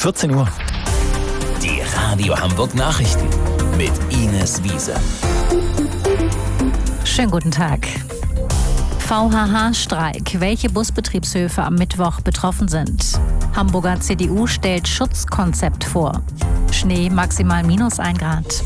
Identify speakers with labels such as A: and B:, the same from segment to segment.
A: 14 Uhr.
B: Die Radio Hamburg Nachrichten mit Ines Wiese.
C: Schönen guten Tag. VHH-Streik. Welche Busbetriebshöfe am Mittwoch betroffen sind. Hamburger CDU stellt Schutzkonzept vor. Schnee maximal -1 Grad.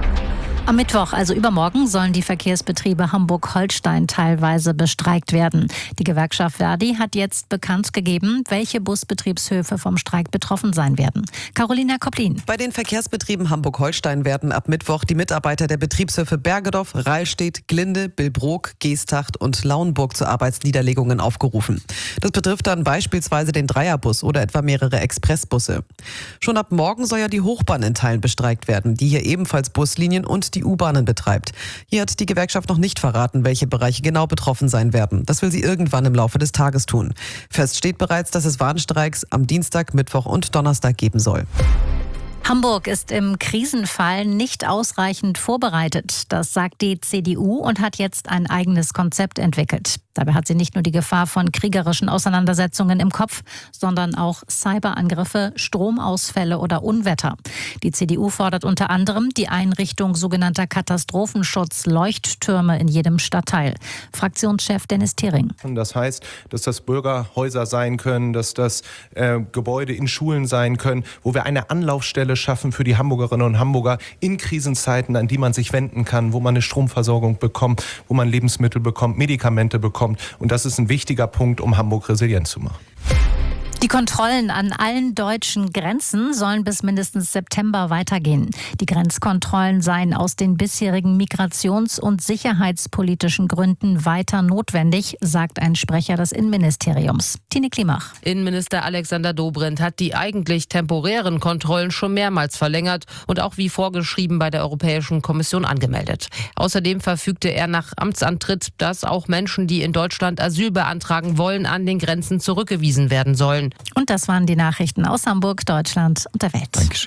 C: Am Mittwoch, also übermorgen, sollen die Verkehrsbetriebe Hamburg-Holstein teilweise bestreikt werden. Die Gewerkschaft Verdi hat jetzt bekannt gegeben, welche Busbetriebshöfe vom Streik betroffen sein werden. Carolina Kopplin.
D: Bei den Verkehrsbetrieben Hamburg-Holstein werden ab Mittwoch die Mitarbeiter der Betriebshöfe Bergedorf, Rahlstedt, Glinde, Billbrook, Geesthacht und Lauenburg zu Arbeitsniederlegungen aufgerufen. Das betrifft dann beispielsweise den Dreierbus oder etwa mehrere Expressbusse. Schon ab morgen soll ja die Hochbahn in Teilen bestreikt werden, die hier ebenfalls Buslinien und die U-Bahnen betreibt. Hier hat die Gewerkschaft noch nicht verraten, welche Bereiche genau betroffen sein werden. Das will sie irgendwann im Laufe des Tages tun. Fest steht bereits, dass es Warnstreiks am Dienstag, Mittwoch und Donnerstag geben soll.
C: Hamburg ist im Krisenfall nicht ausreichend vorbereitet. Das sagt die CDU und hat jetzt ein eigenes Konzept entwickelt. Dabei hat sie nicht nur die Gefahr von kriegerischen Auseinandersetzungen im Kopf, sondern auch Cyberangriffe, Stromausfälle oder Unwetter. Die CDU fordert unter anderem die Einrichtung sogenannter Katastrophenschutz-Leuchttürme in jedem Stadtteil. Fraktionschef Dennis Thering.
E: Das heißt, dass das Bürgerhäuser sein können, dass das Gebäude in Schulen sein können, wo wir eine Anlaufstelle schaffen für die Hamburgerinnen und Hamburger in Krisenzeiten, an die man sich wenden kann, wo man eine Stromversorgung bekommt, wo man Lebensmittel bekommt, Medikamente bekommt. Und das ist ein wichtiger Punkt, um Hamburg resilient zu machen.
C: Die Kontrollen an allen deutschen Grenzen sollen bis mindestens September weitergehen. Die Grenzkontrollen seien aus den bisherigen migrations- und sicherheitspolitischen Gründen weiter notwendig, sagt ein Sprecher des Innenministeriums. Tine Klimach.
F: Innenminister Alexander Dobrindt hat die eigentlich temporären Kontrollen schon mehrmals verlängert und auch wie vorgeschrieben bei der Europäischen Kommission angemeldet. Außerdem verfügte er nach Amtsantritt, dass auch Menschen, die in Deutschland Asyl beantragen wollen, an den Grenzen zurückgewiesen werden sollen.
C: Und das waren die Nachrichten aus Hamburg, Deutschland und der Welt.
A: Dankeschön.